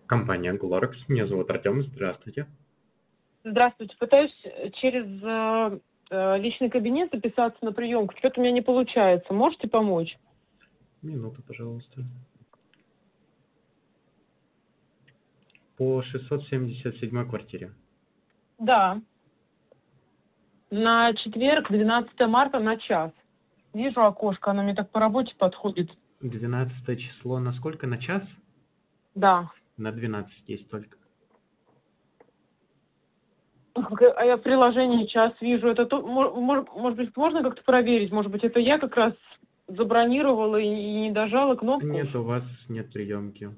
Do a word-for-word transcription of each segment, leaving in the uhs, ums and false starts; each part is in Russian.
Компания Glorx. Меня зовут Артем. Здравствуйте. Здравствуйте. Пытаюсь через э, э, личный кабинет записаться на приемку. Что-то у меня не получается. Можете помочь? Минуту, пожалуйста. По шестьсот семьдесят седьмой квартире. Да. На четверг, двенадцатое марта, на час. Вижу окошко, оно мне так по работе подходит. Двенадцатое число на сколько? На час? Да. На двенадцать есть только. А я в приложении час вижу. Это то, мо- мо- может быть, можно как-то проверить? Может быть, это я как раз забронировала и не дожала кнопку? Нет, у вас нет приемки.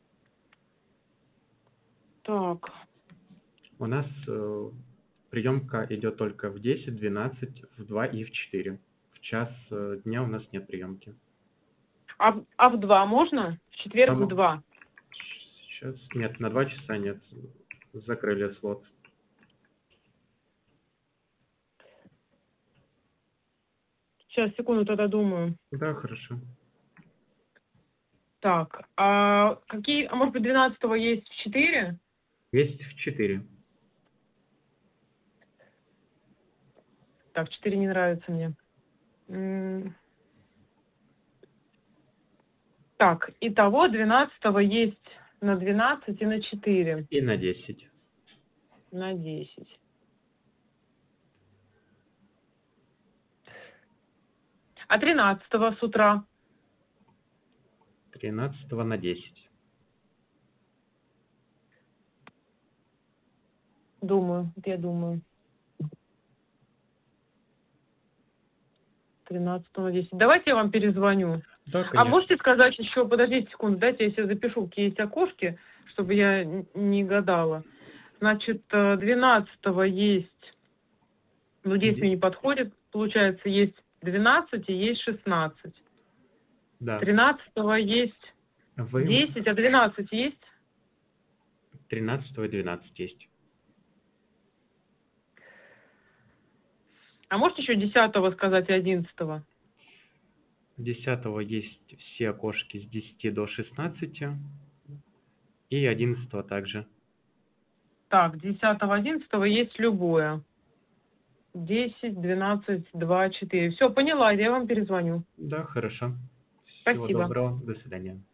Так. У нас э, приемка идет только в десять, двенадцать, в два и в четыре. В час э, дня у нас нет приемки. А, в- а в два можно? В четверг в Там два. сейчас нет, на два часа нет. Закрыли слот. Сейчас, секунду, тогда думаю. Да, хорошо. Так, а какие, а может быть, двенадцатого есть в четыре? Есть в четыре. Так, четыре не нравится мне. М, Так, итого двенадцатого есть на двенадцать и на четыре, И на десять. на десять. А тринадцатого с утра? Тринадцатого на десять. Думаю, вот я думаю. тринадцатого на десять. Давайте я вам перезвоню. Да, А конечно. можете сказать еще, подождите секунду, дайте я себе запишу, какие есть окошки, чтобы я н- не гадала. Значит, э, двенадцатого есть, ну, десять Де- мне не подходит, получается, есть двенадцать и есть шестнадцать. Да. Тринадцатого есть Вы десять, а двенадцать есть? тринадцатого и двенадцать есть. А можете еще десятого сказать и одиннадцатого? Десятого есть все окошки с десяти до шестнадцати. И одиннадцатого также. Так, десятого, одиннадцатого есть любое. Десять, двенадцать, два, четыре. Все, поняла, я вам перезвоню. Да, хорошо. Всего Спасибо. доброго. До свидания.